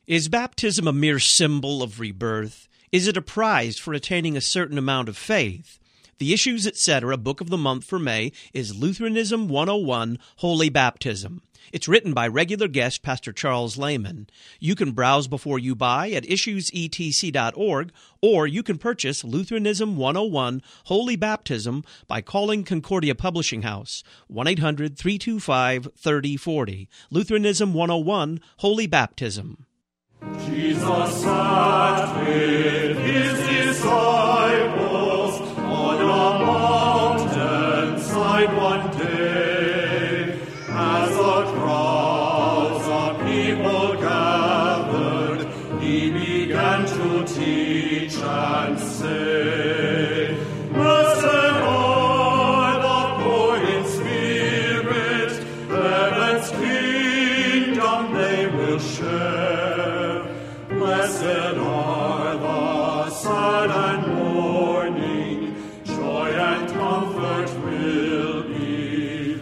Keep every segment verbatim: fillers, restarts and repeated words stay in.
Is baptism a mere symbol of rebirth? Is it a prize for attaining a certain amount of faith? The Issues, et cetera book of the month for May is Lutheranism one oh one, Holy Baptism. It's written by regular guest Pastor Charles Lehman. You can browse before you buy at issues e t c dot org, or you can purchase Lutheranism one oh one, Holy Baptism by calling Concordia Publishing House, one eight hundred, three two five, three oh four oh. Lutheranism one oh one, Holy Baptism. Jesus sat with his disciples on a mountainside one day. As the crowds of people gathered, he began to teach and say, "Blessed are the poor in spirit, heaven's kingdom they will share. Blessed are the sad and mourning, joy and comfort will be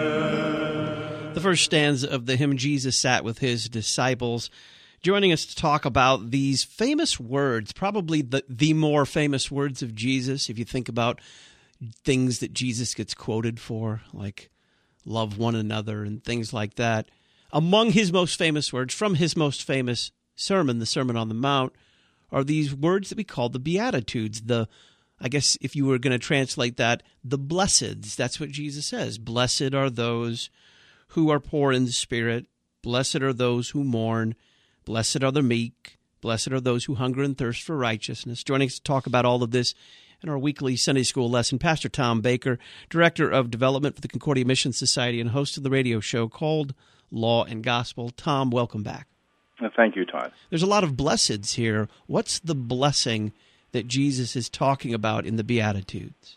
there." The first stanza of the hymn, Jesus Sat with His Disciples, joining us to talk about these famous words, probably the, the more famous words of Jesus, if you think about things that Jesus gets quoted for, like love one another and things like that. Among his most famous words from his most famous sermon, the Sermon on the Mount, are these words that we call the Beatitudes. The, I guess if you were going to translate that, the blesseds. That's what Jesus says. Blessed are those who are poor in spirit. Blessed are those who mourn. Blessed are the meek. Blessed are those who hunger and thirst for righteousness. Joining us to talk about all of this in our weekly Sunday school lesson, Pastor Tom Baker, Director of Development for the Concordia Mission Society and host of the radio show called Law and Gospel. Tom, welcome back. Thank you, Todd. There's a lot of blesseds here. What's the blessing that Jesus is talking about in the Beatitudes?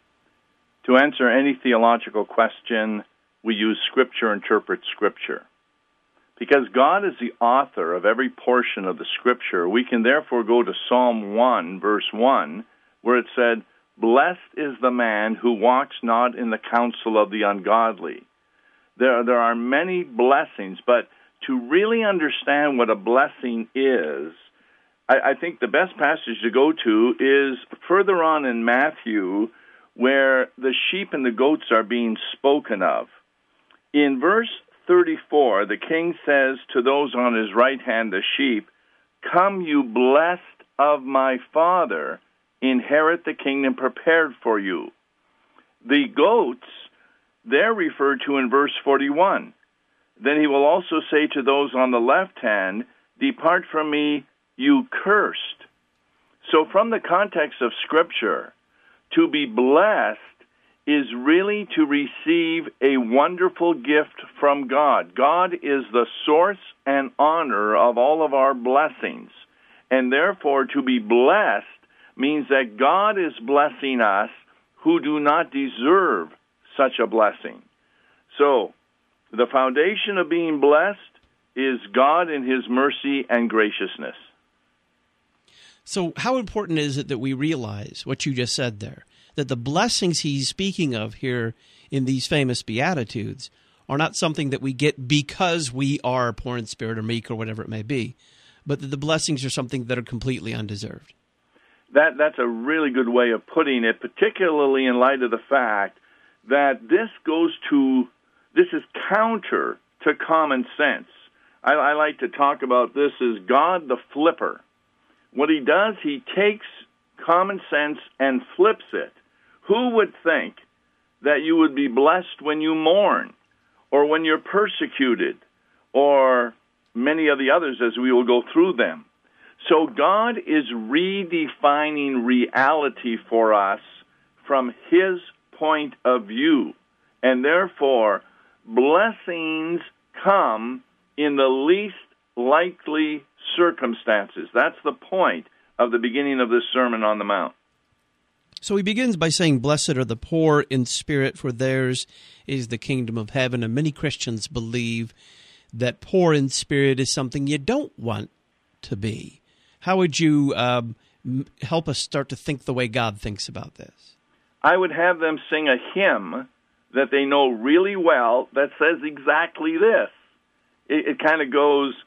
To answer any theological question, we use Scripture, interpret Scripture. Because God is the author of every portion of the Scripture, we can therefore go to Psalm one, verse one, where it said, "Blessed is the man who walks not in the counsel of the ungodly." There, there are many blessings, but to really understand what a blessing is, I, I think the best passage to go to is further on in Matthew, where the sheep and the goats are being spoken of. In verse thirty-four, the king says to those on his right hand, the sheep, "Come, you blessed of my Father, inherit the kingdom prepared for you." The goats, they're referred to in verse forty-one. Then he will also say to those on the left hand, "Depart from me, you cursed." So from the context of Scripture, to be blessed is really to receive a wonderful gift from God. God is the source and honor of all of our blessings. And therefore, to be blessed means that God is blessing us who do not deserve such a blessing. So, the foundation of being blessed is God in His mercy and graciousness. So how important is it that we realize what you just said there, that the blessings he's speaking of here in these famous Beatitudes are not something that we get because we are poor in spirit or meek or whatever it may be, but that the blessings are something that are completely undeserved? That That's a really good way of putting it, particularly in light of the fact that this goes to, this is counter to common sense. I, I like to talk about this as God the flipper. What he does, he takes common sense and flips it. Who would think that you would be blessed when you mourn, or when you're persecuted, or many of the others as we will go through them? So God is redefining reality for us from His point of view. And therefore, blessings come in the least likely circumstances. That's the point of the beginning of this Sermon on the Mount. So he begins by saying, "Blessed are the poor in spirit, for theirs is the kingdom of heaven." And many Christians believe that poor in spirit is something you don't want to be. How would you um, help us start to think the way God thinks about this? I would have them sing a hymn that they know really well that says exactly this. It, it kind of goes,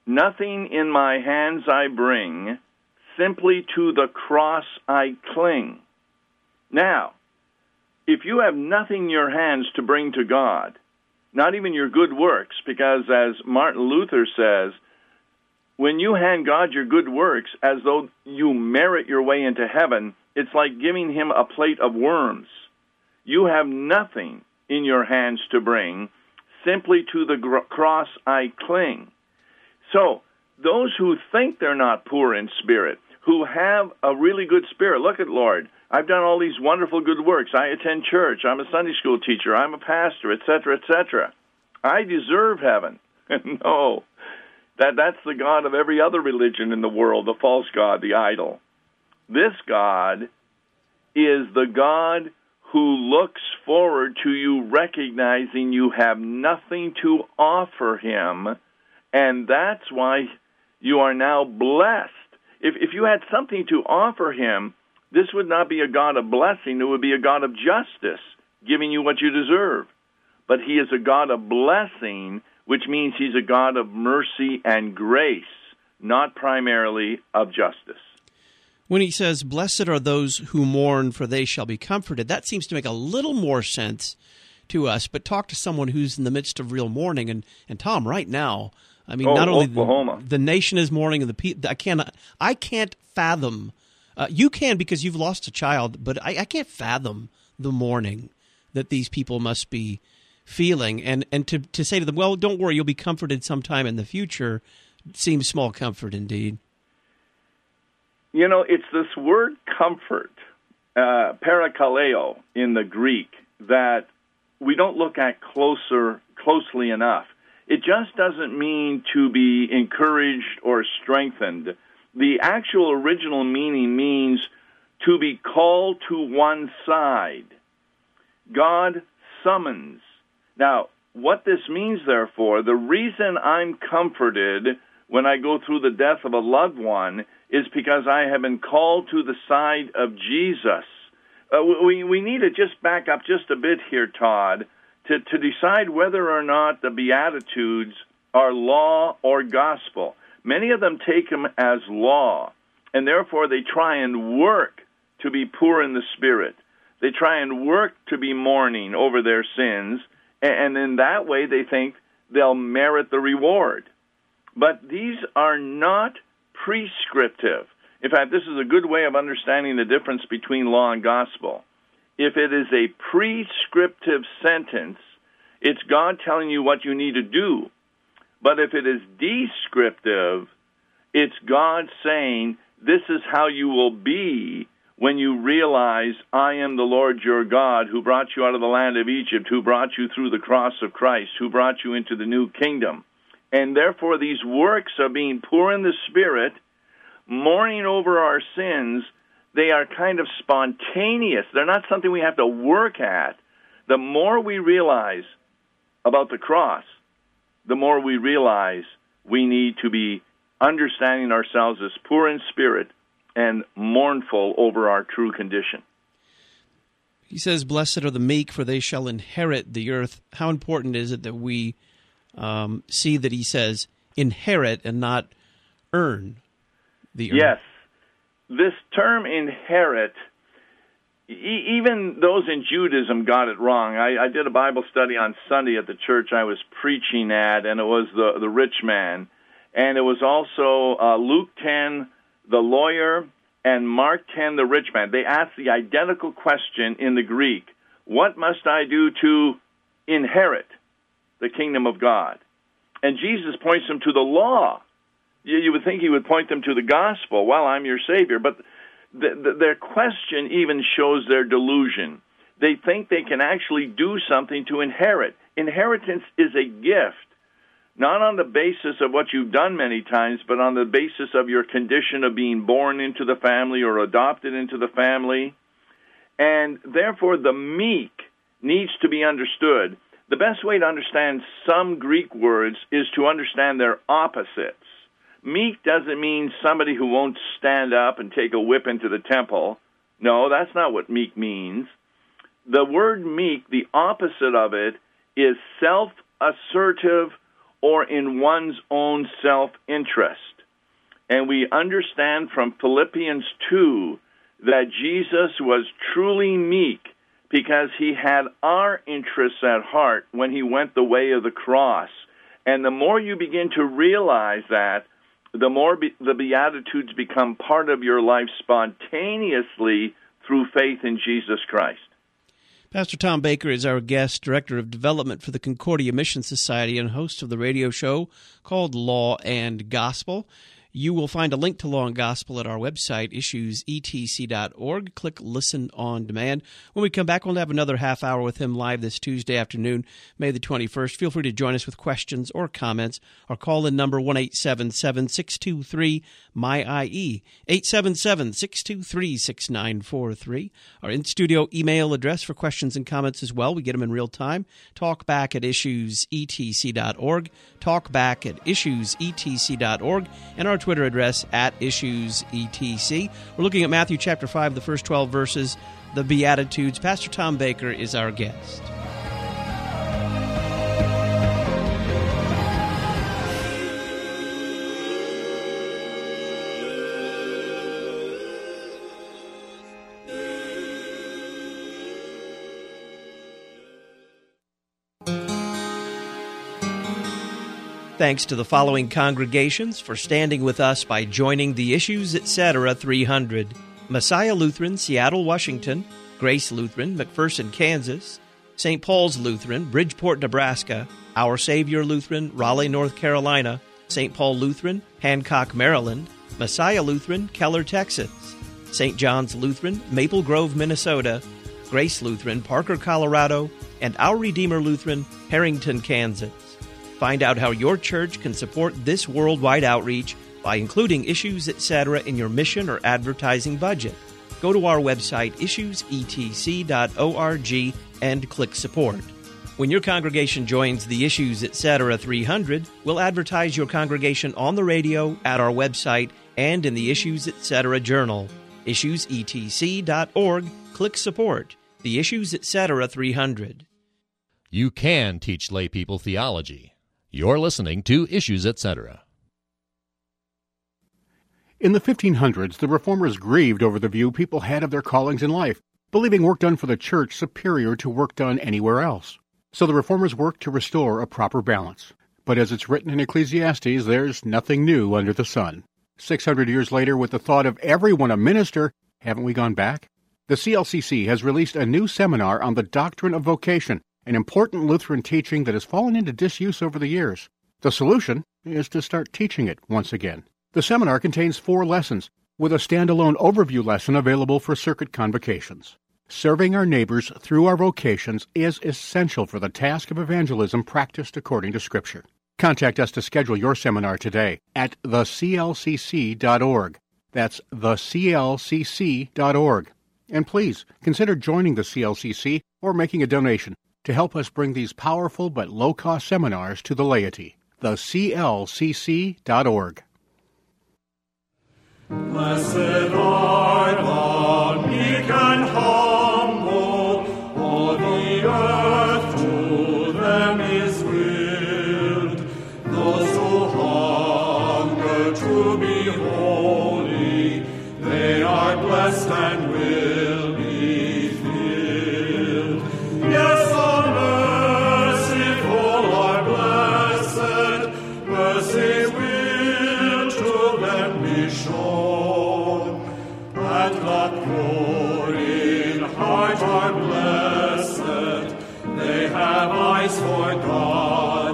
Nothing in my hands I bring, simply to the cross I cling. Now, if you have nothing in your hands to bring to God, not even your good works, because as Martin Luther says, when you hand God your good works as though you merit your way into heaven, it's like giving him a plate of worms. You have nothing in your hands to bring, simply to the gr- cross I cling. So, those who think they're not poor in spirit, who have a really good spirit, look at Lord, I've done all these wonderful good works. I attend church. I'm a Sunday school teacher. I'm a pastor, et cetera, et cetera. I deserve heaven. No, that, that's the God of every other religion in the world, the false God, the idol. This God is the God who looks forward to you recognizing you have nothing to offer him, and that's why you are now blessed. If, if you had something to offer him, this would not be a God of blessing. It would be a God of justice, giving you what you deserve. But he is a God of blessing, which means he's a God of mercy and grace, not primarily of justice. When he says, blessed are those who mourn, for they shall be comforted, that seems to make a little more sense to us. But talk to someone who's in the midst of real mourning. And, and Tom, right now, I mean, oh, not only Oklahoma. The, the nation is mourning, and the pe- I cannot, I can't fathom. Uh, you can because you've lost a child, but I, I can't fathom the mourning that these people must be feeling. And, and to, to say to them, well, don't worry, you'll be comforted sometime in the future, seems small comfort indeed. You know, it's this word comfort, uh, parakaleo in the Greek, that we don't look at closer, closely enough. It just doesn't mean to be encouraged or strengthened. The actual original meaning means to be called to one side. God summons. Now, what this means, therefore, the reason I'm comforted when I go through the death of a loved one is because I have been called to the side of Jesus. Uh, we, we need to just back up just a bit here, Todd, to, to decide whether or not the Beatitudes are law or gospel. Many of them take them as law, and therefore they try and work to be poor in the spirit. They try and work to be mourning over their sins, and in that way they think they'll merit the reward. But these are not prescriptive. In fact, this is a good way of understanding the difference between law and gospel. If it is a prescriptive sentence, it's God telling you what you need to do. But if it is descriptive, it's God saying, this is how you will be when you realize I am the Lord your God who brought you out of the land of Egypt, who brought you through the cross of Christ, who brought you into the new kingdom. And therefore these works of being poor in the spirit, mourning over our sins, they are kind of spontaneous. They're not something we have to work at. The more we realize about the cross, the more we realize we need to be understanding ourselves as poor in spirit and mournful over our true condition. He says, blessed are the meek, for they shall inherit the earth. How important is it that we um, see that he says inherit and not earn the earth? Yes. This term inherit, e- even those in Judaism got it wrong. I, I did a Bible study on Sunday at the church I was preaching at, and it was the, the rich man. And it was also uh, Luke ten, the lawyer, and Mark ten, the rich man. They asked the identical question in the Greek, what must I do to inherit the kingdom of God? And Jesus points them to the law. You, you would think he would point them to the gospel. Well, I'm your Savior. But the, the, their question even shows their delusion. They think they can actually do something to inherit. Inheritance is a gift, not on the basis of what you've done many times, but on the basis of your condition of being born into the family or adopted into the family. And therefore, the meek needs to be understood. The best way to understand some Greek words is to understand their opposites. Meek doesn't mean somebody who won't stand up and take a whip into the temple. No, that's not what meek means. The word meek, the opposite of it, is self-assertive or in one's own self-interest. And we understand from Philippians two that Jesus was truly meek because he had our interests at heart when he went the way of the cross. And the more you begin to realize that, the more be- the Beatitudes become part of your life spontaneously through faith in Jesus Christ. Pastor Tom Baker is our guest, Director of Development for the Concordia Mission Society and host of the radio show called Law and Gospel. You will find a link to Law and Gospel at our website, issues e t c dot org. Click Listen on Demand. When we come back, we'll have another half hour with him live this Tuesday afternoon, May the twenty-first. Feel free to join us with questions or comments. Our call-in number, one eight seven seven, six two three, M Y I E, eight seven seven, six two three, six nine four three. Our in-studio email address for questions and comments as well. We get them in real time. Talkback at issues e t c dot org. Talkback at issues e t c dot org. And our Twitter address at issues e t c. We're looking at Matthew chapter five, the first twelve verses, the Beatitudes. Pastor Tom Baker is our guest. Thanks to the following congregations for standing with us by joining the Issues Etc. three hundred. Messiah Lutheran, Seattle, Washington; Grace Lutheran, McPherson, Kansas; Saint Paul's Lutheran, Bridgeport, Nebraska; Our Savior Lutheran, Raleigh, North Carolina; Saint Paul Lutheran, Hancock, Maryland; Messiah Lutheran, Keller, Texas; Saint John's Lutheran, Maple Grove, Minnesota; Grace Lutheran, Parker, Colorado; and Our Redeemer Lutheran, Harrington, Kansas. Find out how your church can support this worldwide outreach by including Issues Etc. in your mission or advertising budget. Go to our website, issues e t c dot org, and click Support. When your congregation joins the Issues Etc. three hundred, we'll advertise your congregation on the radio, at our website, and in the Issues Etc. Journal. issues e t c dot org, click Support. The Issues Etc. three hundred. You can teach lay people theology. You're listening to Issues Etc. In the fifteen hundreds, the Reformers grieved over the view people had of their callings in life, believing work done for the church superior to work done anywhere else. So the Reformers worked to restore a proper balance. But as it's written in Ecclesiastes, there's nothing new under the sun. Six hundred years later, with the thought of everyone a minister, haven't we gone back? The C L C C has released a new seminar on the doctrine of vocation, an important Lutheran teaching that has fallen into disuse over the years. The solution is to start teaching it once again. The seminar contains four lessons, with a standalone overview lesson available for circuit convocations. Serving our neighbors through our vocations is essential for the task of evangelism practiced according to Scripture. Contact us to schedule your seminar today at the c l c c dot org. That's the c l c c dot org. And please, consider joining the C L C C or making a donation to help us bring these powerful but low-cost seminars to the laity. the c l c c dot org. Blessed are the meek and humble, all the earth to them is willed. Those who hunger to be holy, they are blessed and will be filled. Yes, the merciful are blessed, mercy will to them be shown. And the pure in heart are blessed, they have eyes for God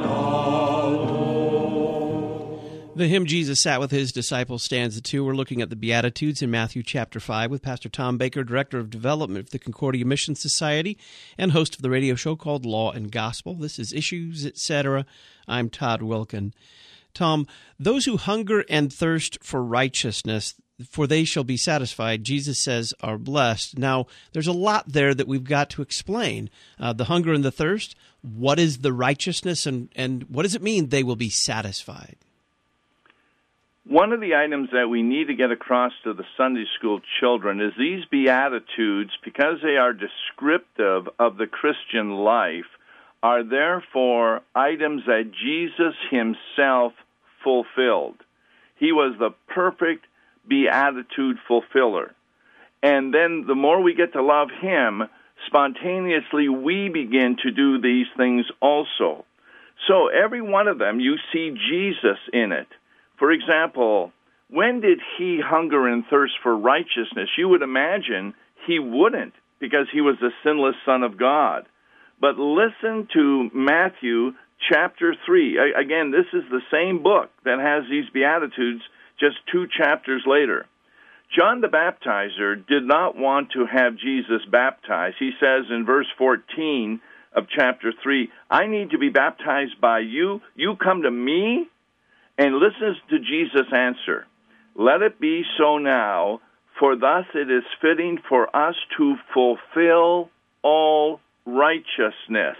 alone. The hymn Jesus Sat with His Disciples, stanza two. We're looking at the Beatitudes in Matthew chapter five with Pastor Tom Baker, Director of Development of the Concordia Mission Society and host of the radio show called Law and Gospel. This is Issues Etc. I'm Todd Wilkin. Tom, those who hunger and thirst for righteousness, for they shall be satisfied, Jesus says, are blessed. Now, there's a lot there that we've got to explain. Uh, the hunger and the thirst, what is the righteousness, and, and what does it mean they will be satisfied? One of the items that we need to get across to the Sunday school children is these Beatitudes, because they are descriptive of the Christian life, are therefore items that Jesus himself fulfilled. He was the perfect beatitude fulfiller. And then the more we get to love him, spontaneously we begin to do these things also. So every one of them, you see Jesus in it. For example, when did he hunger and thirst for righteousness? You would imagine he wouldn't, because he was the sinless Son of God. But listen to Matthew chapter three. Again, this is the same book that has these Beatitudes just two chapters later. John the Baptizer did not want to have Jesus baptized. He says in verse fourteen of chapter three, I need to be baptized by you. You come to me? And listen to Jesus' answer. Let it be so now, for thus it is fitting for us to fulfill all righteousness.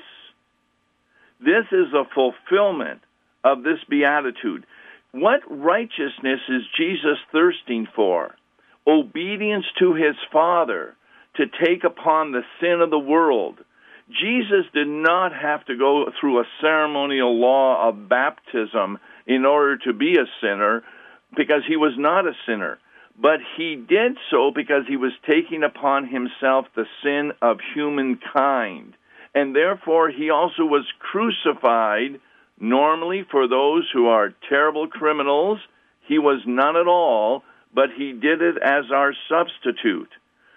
This is a fulfillment of this beatitude. What righteousness is Jesus thirsting for? Obedience to his Father to take upon the sin of the world. Jesus did not have to go through a ceremonial law of baptism in order to be a sinner, because he was not a sinner. But he did so because he was taking upon himself the sin of humankind. And therefore he also was crucified, normally for those who are terrible criminals. He was none at all, but he did it as our substitute.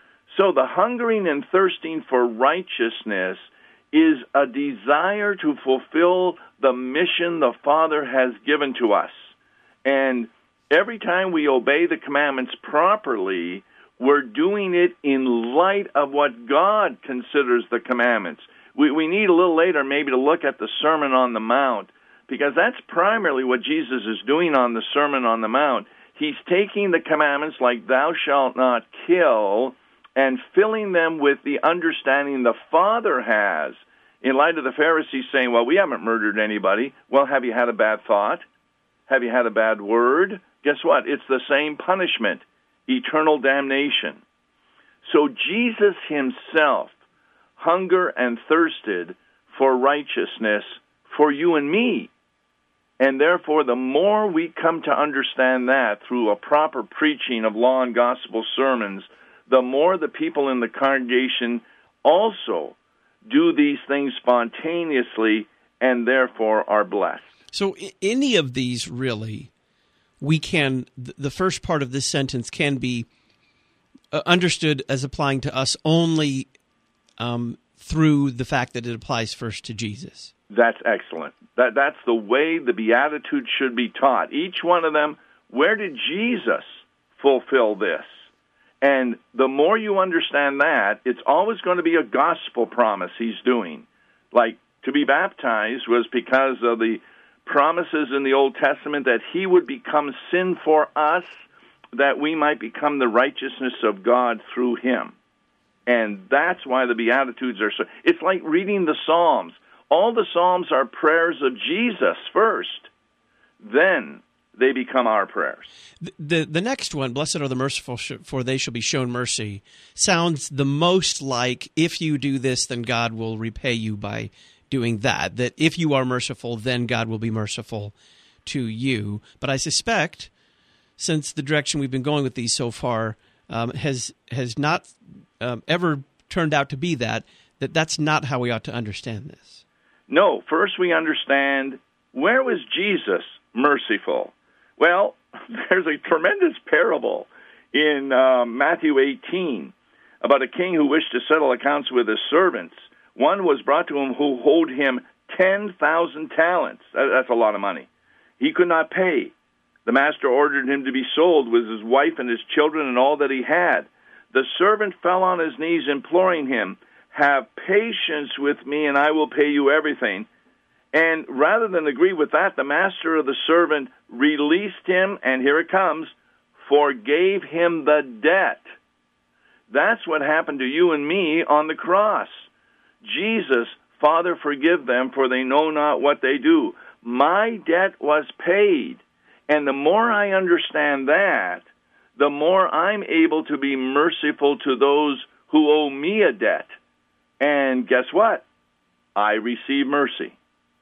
So the hungering and thirsting for righteousness is a desire to fulfill the mission the Father has given to us. And every time we obey the commandments properly, we're doing it in light of what God considers the commandments. We, we need a little later maybe to look at the Sermon on the Mount, because that's primarily what Jesus is doing on the Sermon on the Mount. He's taking the commandments like thou shalt not kill and filling them with the understanding the Father has, in light of the Pharisees saying, well, we haven't murdered anybody. Well, have you had a bad thought? Have you had a bad word? Guess what? It's the same punishment, eternal damnation. So Jesus himself hunger and thirsted for righteousness for you and me. And therefore, the more we come to understand that through a proper preaching of law and gospel sermons, the more the people in the congregation also do these things spontaneously and therefore are blessed. So any of these, really, we can, the first part of this sentence can be understood as applying to us only um, through the fact that it applies first to Jesus. That's excellent. That That's the way the Beatitudes should be taught. Each one of them, where did Jesus fulfill this? And the more you understand that, it's always going to be a gospel promise he's doing. Like, to be baptized was because of the promises in the Old Testament that he would become sin for us, that we might become the righteousness of God through him. And that's why the Beatitudes are so... It's like reading the Psalms. All the Psalms are prayers of Jesus first. Then they become our prayers. The, the the next one, blessed are the merciful, for they shall be shown mercy, sounds the most like, if you do this, then God will repay you by doing that. That if you are merciful, then God will be merciful to you. But I suspect, since the direction we've been going with these so far um, has has not um, ever turned out to be that, that that's not how we ought to understand this. No, first we understand, where was Jesus merciful? Well, there's a tremendous parable in uh, Matthew eighteen about a king who wished to settle accounts with his servants. One was brought to him who owed him ten thousand talents. That's a lot of money. He could not pay. The master ordered him to be sold with his wife and his children and all that he had. The servant fell on his knees imploring him, have patience with me and I will pay you everything. And rather than agree with that, the master of the servant released him, and here it comes, forgave him the debt. That's what happened to you and me on the cross. Jesus, Father, forgive them, for they know not what they do. My debt was paid. And the more I understand that, the more I'm able to be merciful to those who owe me a debt. And guess what? I receive mercy.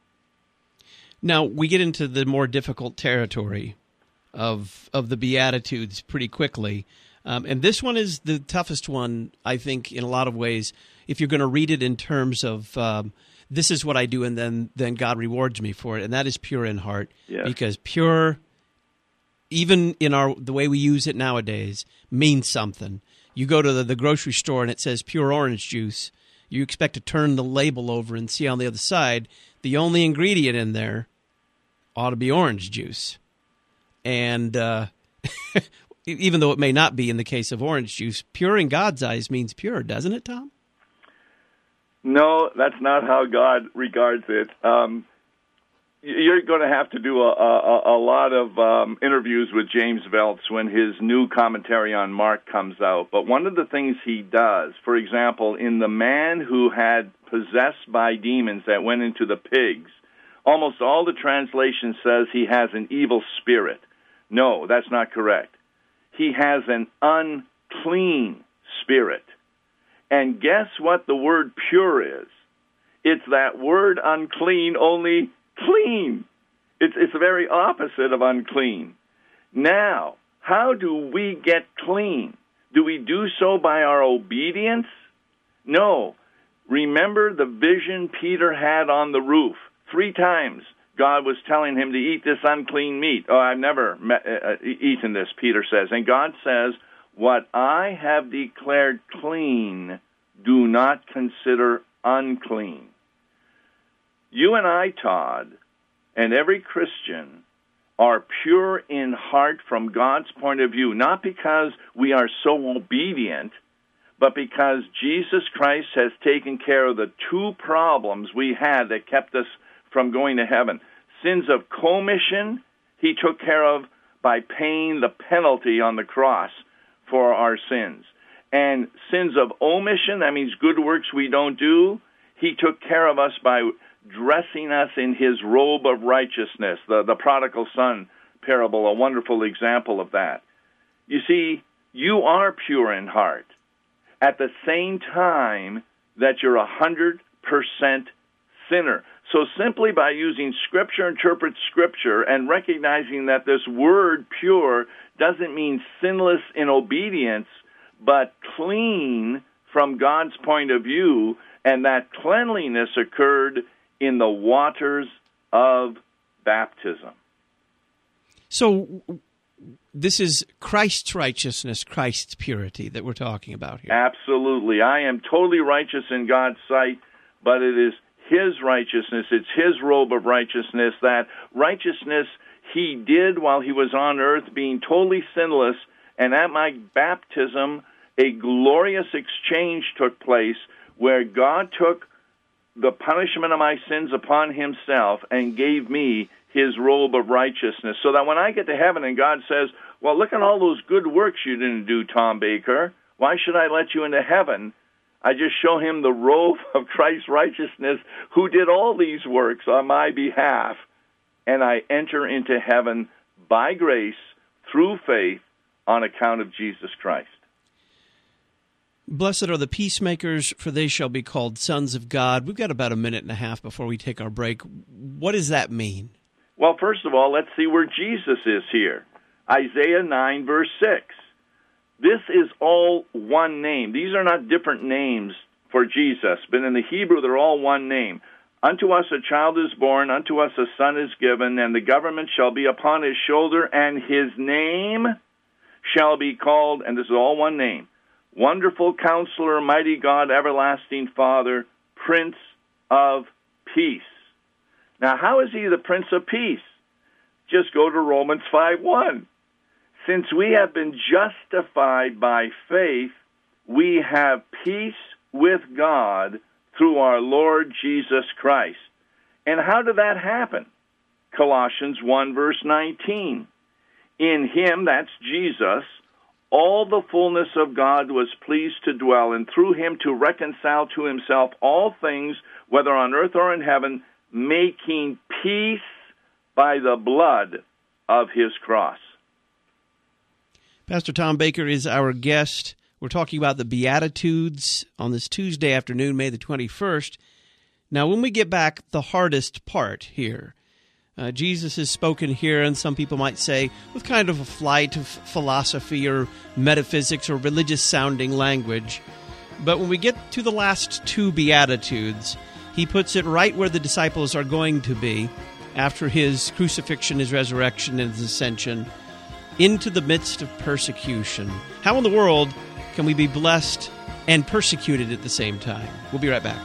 Now, we get into the more difficult territory of of the Beatitudes pretty quickly. Um, and this one is the toughest one, I think, in a lot of ways, if you're going to read it in terms of um, this is what I do and then, then God rewards me for it, and that is pure in heart. Yes. Because pure, even in our the way we use it nowadays, means something. You go to the, the grocery store and it says pure orange juice. You expect to turn the label over and see on the other side the only ingredient in there ought to be orange juice. And uh, even though it may not be in the case of orange juice, pure in God's eyes means pure, doesn't it, Tom? No, that's not how God regards it. Um, you're going to have to do a, a, a lot of um, interviews with James Veltz when his new commentary on Mark comes out. But one of the things he does, for example, in the man who had possessed by demons that went into the pigs, almost all the translation says he has an evil spirit. No, that's not correct. He has an unclean spirit. And guess what the word pure is? It's that word unclean, only clean. It's, it's the very opposite of unclean. Now, how do we get clean? Do we do so by our obedience? No. Remember the vision Peter had on the roof. Three times God was telling him to eat this unclean meat. Oh, I've never met, uh, eaten this, Peter says. And God says, what I have declared clean, do not consider unclean. You and I, Todd, and every Christian are pure in heart from God's point of view, not because we are so obedient, but because Jesus Christ has taken care of the two problems we had that kept us from going to heaven. Sins of commission, he took care of by paying the penalty on the cross for our sins. And sins of omission, that means good works we don't do, he took care of us by dressing us in his robe of righteousness. The, the prodigal son parable, a wonderful example of that. You see, you are pure in heart at the same time that you're a hundred percent sinner. So simply by using Scripture, interpret Scripture, and recognizing that this word pure doesn't mean sinless in obedience, but clean from God's point of view, and that cleanliness occurred in the waters of baptism. So this is Christ's righteousness, Christ's purity that we're talking about here. Absolutely. I am totally righteous in God's sight, but it is his righteousness, it's his robe of righteousness, that righteousness he did while he was on earth, being totally sinless, and at my baptism, a glorious exchange took place where God took the punishment of my sins upon himself and gave me his robe of righteousness, so that when I get to heaven and God says, well, look at all those good works you didn't do, Tom Baker, why should I let you into heaven? I just show him the robe of Christ's righteousness, who did all these works on my behalf, and I enter into heaven by grace through faith on account of Jesus Christ. Blessed are the peacemakers, for they shall be called sons of God. We've got about a minute and a half before we take our break. What does that mean? Well, first of all, let's see where Jesus is here. Isaiah nine, verse six. This is all one name. These are not different names for Jesus, but in the Hebrew, they're all one name. Unto us a child is born, unto us a son is given, and the government shall be upon his shoulder, and his name shall be called, and this is all one name, Wonderful Counselor, Mighty God, Everlasting Father, Prince of Peace. Now, how is he the Prince of Peace? Just go to Romans five one. Since we have been justified by faith, we have peace with God through our Lord Jesus Christ. And how did that happen? Colossians one, verse nineteen. In him, that's Jesus, all the fullness of God was pleased to dwell, and through him to reconcile to himself all things, whether on earth or in heaven, making peace by the blood of his cross. Pastor Tom Baker is our guest. We're talking about the Beatitudes on this Tuesday afternoon, May the twenty-first. Now, when we get back, the hardest part here, uh, Jesus has spoken here, and some people might say, with kind of a flight of philosophy or metaphysics or religious-sounding language. But when we get to the last two Beatitudes, he puts it right where the disciples are going to be after his crucifixion, his resurrection, and his ascension, into the midst of persecution. How in the world can we be blessed and persecuted at the same time? We'll be right back.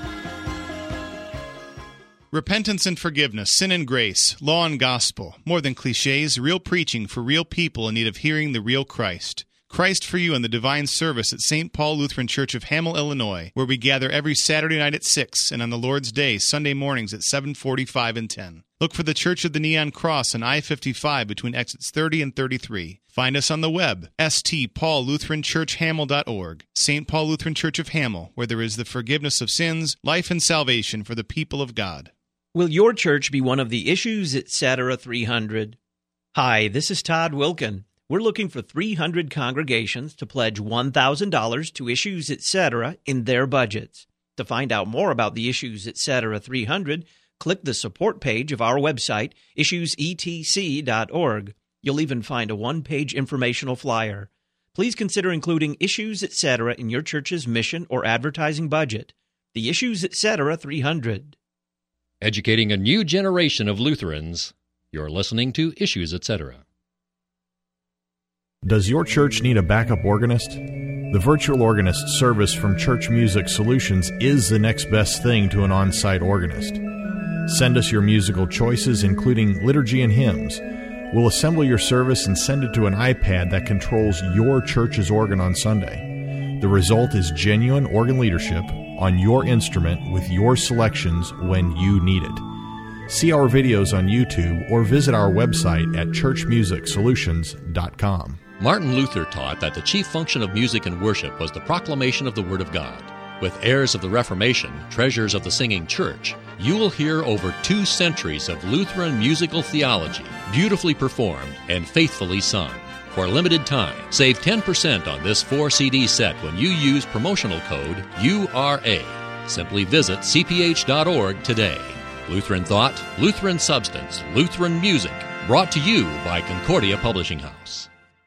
Repentance and forgiveness, sin and grace, law and gospel. More than cliches, real preaching for real people in need of hearing the real Christ. Christ for You in the Divine Service at Saint Paul Lutheran Church of Hamel, Illinois, where we gather every Saturday night at six and on the Lord's Day, Sunday mornings at seven forty-five and ten. Look for the Church of the Neon Cross on I fifty-five between exits thirty and thirty-three. Find us on the web, s t paul lutheran church hamel dot org. Saint Paul Lutheran Church of Hamel, where there is the forgiveness of sins, life, and salvation for the people of God. Will your church be one of the Issues Etc. three hundred? Hi, this is Todd Wilkin. We're looking for three hundred congregations to pledge one thousand dollars to Issues Etc. in their budgets. To find out more about the Issues Etc. three hundred, click the support page of our website, issues e t c dot org. You'll even find a one-page informational flyer. Please consider including Issues Etc. in your church's mission or advertising budget. The Issues Etc. three hundred. Educating a new generation of Lutherans. You're listening to Issues Etc. Does your church need a backup organist? The Virtual Organist service from Church Music Solutions is the next best thing to an on-site organist. Send us your musical choices, including liturgy and hymns. We'll assemble your service and send it to an iPad that controls your church's organ on Sunday. The result is genuine organ leadership on your instrument with your selections when you need it. See our videos on YouTube or visit our website at church music solutions dot com. Martin Luther taught that the chief function of music and worship was the proclamation of the Word of God. With heirs of the Reformation, treasures of the singing church, you will hear over two centuries of Lutheran musical theology, beautifully performed and faithfully sung. For a limited time, save ten percent on this four C D set when you use promotional code U R A. Simply visit c p h dot org today. Lutheran Thought, Lutheran Substance, Lutheran Music, brought to you by Concordia Publishing House.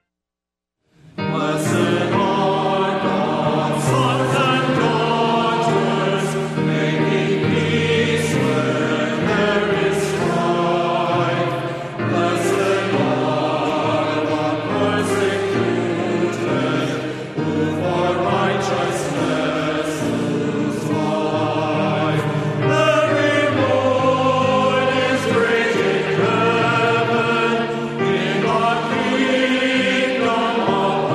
Blessed are God's sons and daughters, making peace where there is strife. Blessed are the persecuted, who for righteousness lose life. The reward is great in heaven, in the kingdom of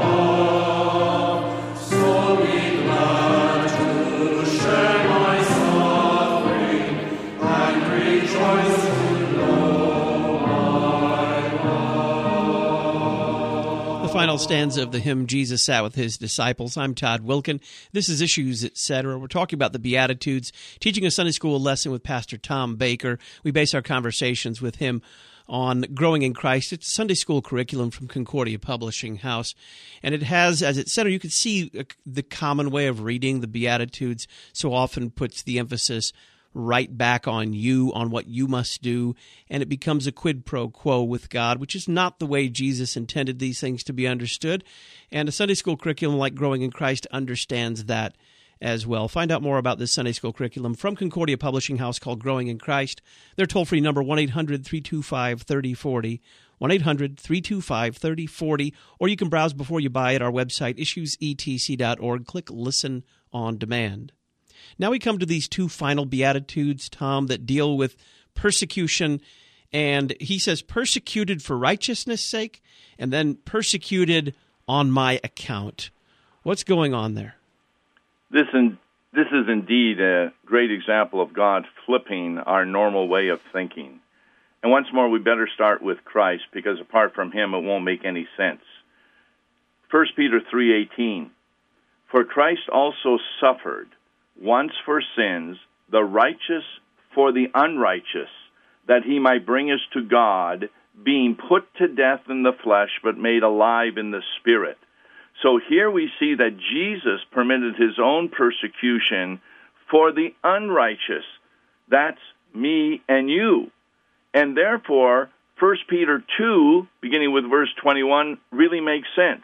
final stanza of the hymn, Jesus Sat with His Disciples. I'm Todd Wilkin. This is Issues Etc. We're talking about the Beatitudes, teaching a Sunday school lesson with Pastor Tom Baker. We base our conversations with him on Growing in Christ. It's a Sunday school curriculum from Concordia Publishing House. And it has, as its center, you can see the common way of reading the Beatitudes so often puts the emphasis right back on you, on what you must do, and it becomes a quid pro quo with God, which is not the way Jesus intended these things to be understood. And a Sunday school curriculum like Growing in Christ understands that as well. Find out more about this Sunday school curriculum from Concordia Publishing House called Growing in Christ. Their toll-free number, one eight hundred three two five three oh four oh, one eight hundred three two five three oh four oh, or you can browse before you buy at our website, issues e t c dot org. Click Listen on Demand. Now we come to these two final Beatitudes, Tom, that deal with persecution. And he says, persecuted for righteousness' sake, and then persecuted on my account. What's going on there? This, in, this is indeed a great example of God flipping our normal way of thinking. And once more, we better start with Christ, because apart from him, it won't make any sense. First Peter three eighteen, for Christ also suffered once for sins, the righteous for the unrighteous, that he might bring us to God, being put to death in the flesh, but made alive in the Spirit. So here we see that Jesus permitted his own persecution for the unrighteous. That's me and you. And therefore, First Peter two, beginning with verse twenty-one, really makes sense.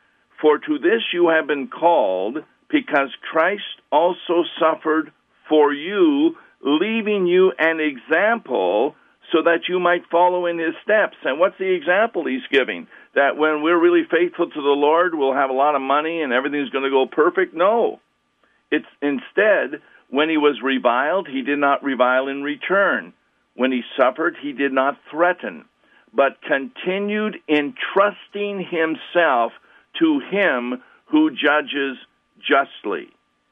For to this you have been called, because Christ also suffered for you, leaving you an example so that you might follow in his steps. And what's the example he's giving? That when we're really faithful to the Lord, we'll have a lot of money and everything's going to go perfect? No. It's instead, when he was reviled, he did not revile in return. When he suffered, he did not threaten, but continued entrusting himself to him who judges justly.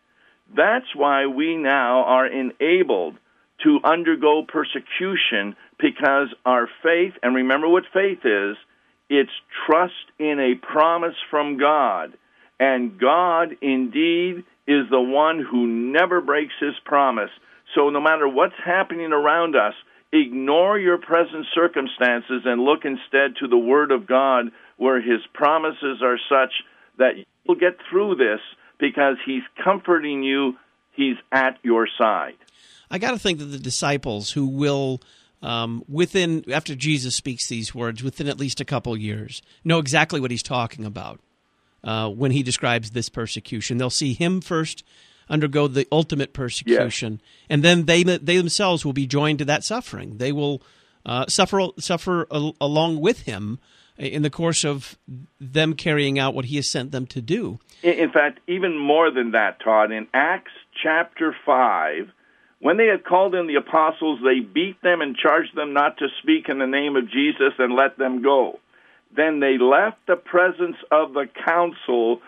That's why we now are enabled to undergo persecution, because our faith, and remember what faith is, it's trust in a promise from God. And God indeed is the one who never breaks his promise. So no matter what's happening around us, ignore your present circumstances and look instead to the Word of God, where his promises are such that you'll get through this because he's comforting you. He's at your side. I got to think that the disciples who will, um, within, after Jesus speaks these words, within at least a couple years, know exactly what he's talking about uh, when he describes this persecution. They'll see him first undergo the ultimate persecution, yes. and then they they themselves will be joined to that suffering. They will uh, suffer suffer al- along with him in the course of them carrying out what he has sent them to do. In fact, even more than that, Todd, in Acts chapter five, when they had called in the apostles, they beat them and charged them not to speak in the name of Jesus and let them go. Then they left the presence of the council,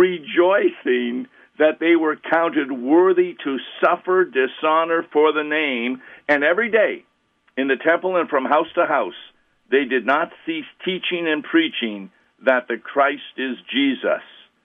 rejoicing that they were counted worthy to suffer dishonor for the name. And every day, in the temple and from house to house, they did not cease teaching and preaching that the Christ is Jesus.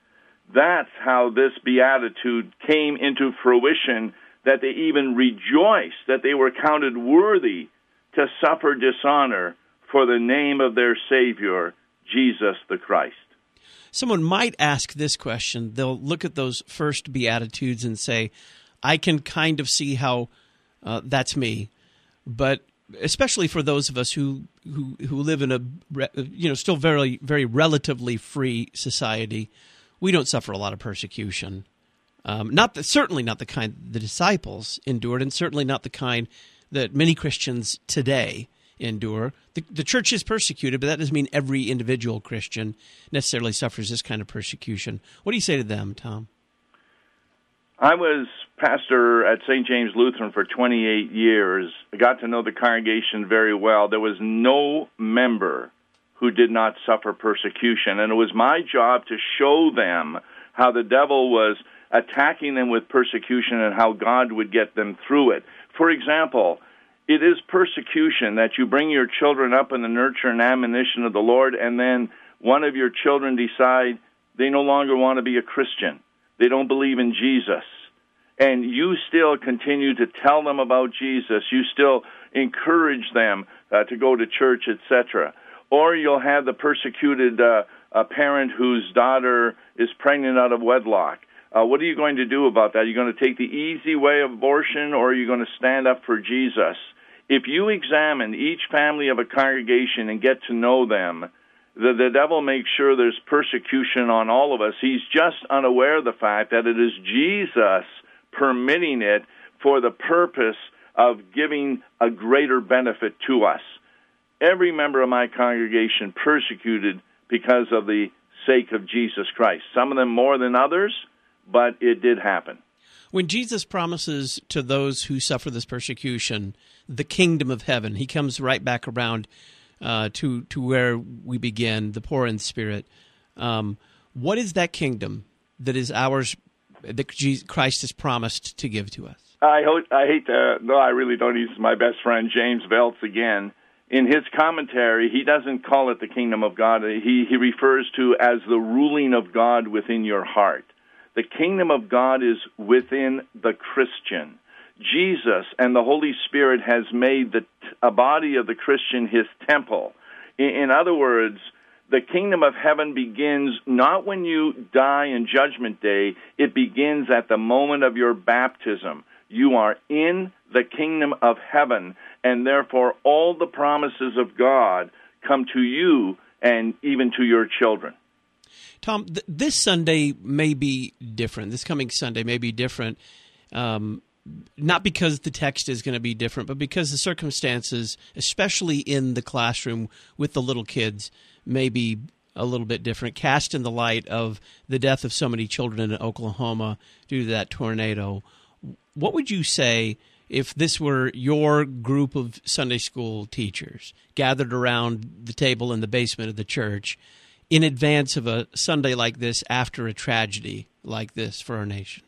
That's how this beatitude came into fruition, that they even rejoiced that they were counted worthy to suffer dishonor for the name of their Savior, Jesus the Christ. Someone might ask this question. They'll look at those first Beatitudes and say, I can kind of see how uh, that's me. But especially for those of us who, who, who live in a, you know, still very, very relatively free society, we don't suffer a lot of persecution. Um, not the, certainly not the kind the disciples endured, and certainly not the kind that many Christians today endure. The, the church is persecuted, but that doesn't mean every individual Christian necessarily suffers this kind of persecution. What do you say to them, Tom? I was pastor at Saint James Lutheran for twenty-eight years. I got to know the congregation very well. There was no member who did not suffer persecution, and it was my job to show them how the devil was attacking them with persecution and how God would get them through it. For example, it is persecution that you bring your children up in the nurture and admonition of the Lord, and then one of your children decide they no longer want to be a Christian. They don't believe in Jesus. And you still continue to tell them about Jesus. You still encourage them uh, to go to church, et cetera. Or you'll have the persecuted uh, a parent whose daughter is pregnant out of wedlock. Uh, what are you going to do about that? Are you going to take the easy way of abortion, or are you going to stand up for Jesus? If you examine each family of a congregation and get to know them, the, the devil makes sure there's persecution on all of us. He's just unaware of the fact that it is Jesus permitting it for the purpose of giving a greater benefit to us. Every member of my congregation persecuted because of the sake of Jesus Christ. Some of them more than others, but it did happen. When Jesus promises to those who suffer this persecution the kingdom of heaven, he comes right back around uh, to to where we begin, the poor in spirit. Um, what is that kingdom that is ours, that Jesus Christ has promised to give to us? I, hope, I hate to, no, I really don't. He's my best friend, James Veltz, again. In his commentary, he doesn't call it the kingdom of God. He, he refers to as the ruling of God within your heart. The kingdom of God is within the Christian. Jesus and the Holy Spirit has made the a body of the Christian his temple. In, in other words, the kingdom of heaven begins not when you die in Judgment Day. It begins at the moment of your baptism. You are in the kingdom of heaven, and therefore all the promises of God come to you and even to your children. Tom, th- this Sunday may be different. This coming Sunday may be different, um, not because the text is going to be different, but because the circumstances, especially in the classroom with the little kids, may be a little bit different, cast in the light of the death of so many children in Oklahoma due to that tornado. What would you say if this were your group of Sunday school teachers gathered around the table in the basement of the church in advance of a Sunday like this after a tragedy like this for our nation?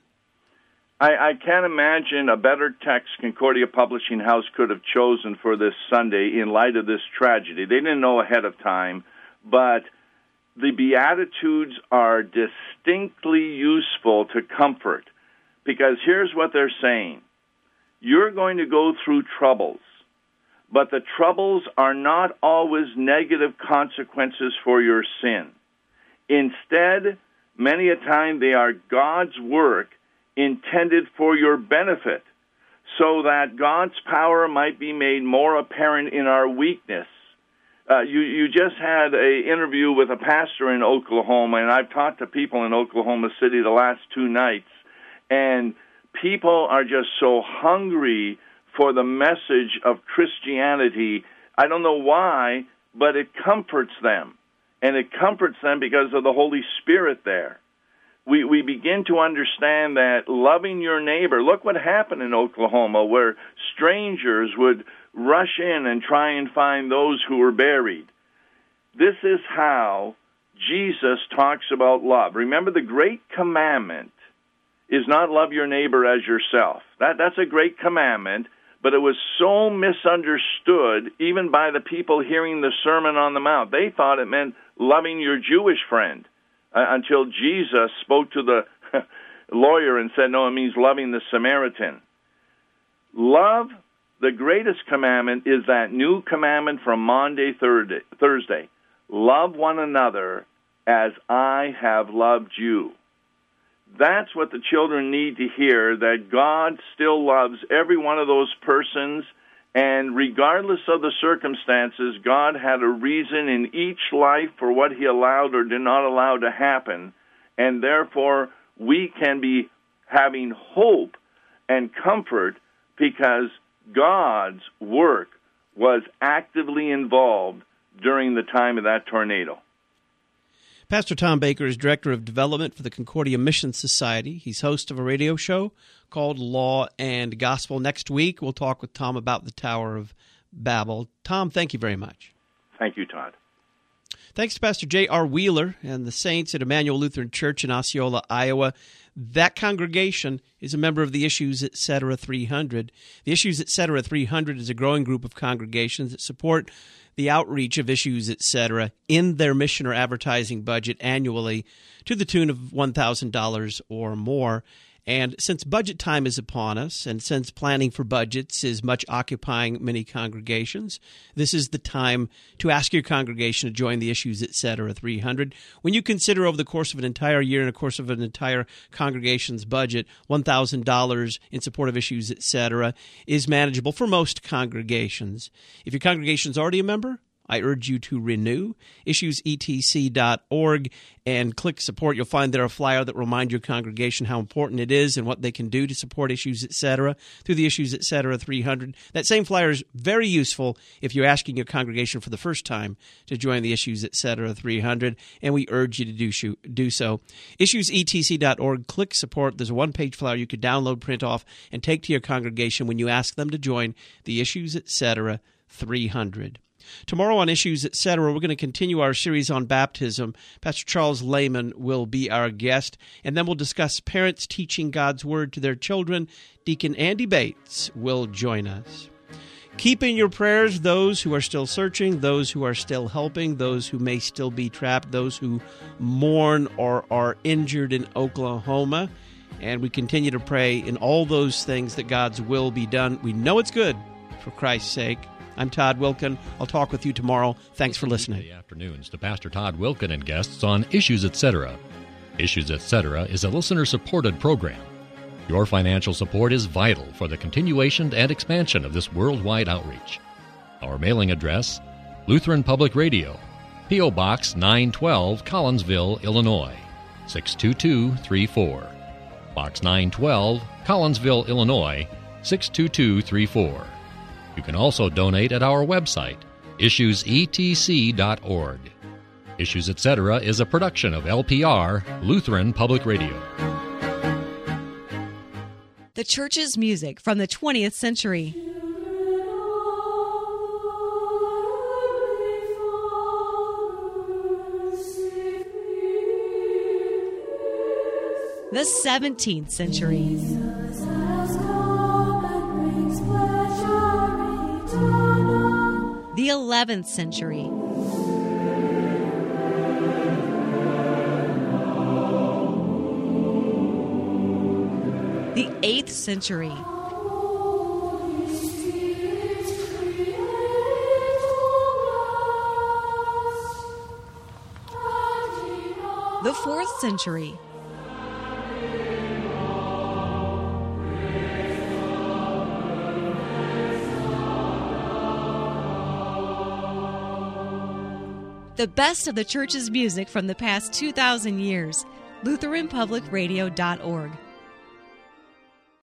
I, I can't imagine a better text Concordia Publishing House could have chosen for this Sunday in light of this tragedy. They didn't know ahead of time, but the Beatitudes are distinctly useful to comfort, because here's what they're saying. You're going to go through troubles, but the troubles are not always negative consequences for your sin. Instead, many a time they are God's work intended for your benefit, so that God's power might be made more apparent in our weakness. Uh, you, you just had an interview with a pastor in Oklahoma, and I've talked to people in Oklahoma City the last two nights, and people are just so hungry for the message of Christianity. I don't know why, but it comforts them. And it comforts them because of the Holy Spirit there. We we begin to understand that loving your neighbor, look what happened in Oklahoma, where strangers would rush in and try and find those who were buried. This is how Jesus talks about love. Remember, the great commandment is not love your neighbor as yourself. That That's a great commandment, but it was so misunderstood even by the people hearing the Sermon on the Mount. They thought it meant loving your Jewish friend uh, until Jesus spoke to the lawyer and said, no, it means loving the Samaritan. Love, the greatest commandment, is that new commandment from Maundy, Thursday. Love one another as I have loved you. That's what the children need to hear, that God still loves every one of those persons, and regardless of the circumstances, God had a reason in each life for what he allowed or did not allow to happen, and therefore we can be having hope and comfort because God's work was actively involved during the time of that tornado. Pastor Tom Baker is Director of Development for the Concordia Mission Society. He's host of a radio show called Law and Gospel. Next week, we'll talk with Tom about the Tower of Babel. Tom, thank you very much. Thank you, Todd. Thanks to Pastor J R. Wheeler and the Saints at Emmanuel Lutheran Church in Osceola, Iowa. That congregation is a member of the Issues Etc. three hundred. The Issues Etc. three hundred is a growing group of congregations that support the outreach of Issues Etc. in their mission or advertising budget annually to the tune of one thousand dollars or more. And since budget time is upon us, and since planning for budgets is much occupying many congregations, this is the time to ask your congregation to join the Issues Etc. three hundred. When you consider over the course of an entire year and the course of an entire congregation's budget, one thousand dollars in support of Issues Etc. is manageable for most congregations. If your congregation is already a member, I urge you to renew. issues e t c dot org and click support. You'll find there a flyer that reminds your congregation how important it is and what they can do to support Issues Etc. through the Issues Etc. three hundred. That same flyer is very useful if you're asking your congregation for the first time to join the Issues Etc. three hundred, and we urge you to do, do so. issues e t c dot org, click support. There's a one-page flyer you could download, print off, and take to your congregation when you ask them to join the Issues Etc. three hundred. Tomorrow on Issues Etc., we're going to continue our series on baptism. Pastor Charles Lehman will be our guest, and then we'll discuss parents teaching God's Word to their children. Deacon Andy Bates will join us. Keep in your prayers those who are still searching, those who are still helping, those who may still be trapped, those who mourn or are injured in Oklahoma. And we continue to pray in all those things that God's will be done. We know it's good for Christ's sake. I'm Todd Wilkin. I'll talk with you tomorrow. Thanks for listening. Tuesday afternoons to Pastor Todd Wilkin and guests on Issues Etc. Issues Etc. is a listener-supported program. Your financial support is vital for the continuation and expansion of this worldwide outreach. Our mailing address, Lutheran Public Radio, P O. Box nine twelve, Collinsville, Illinois, six two two three four. Box nine twelve, Collinsville, Illinois, six two two three four. You can also donate at our website, issues e t c dot org. Issues Etc. is a production of L P R, Lutheran Public Radio. The church's music from the twentieth century. The seventeenth century. The eleventh century. The eighth century. The fourth century. The best of the church's music from the past two thousand years. Lutheran Public Radio dot org.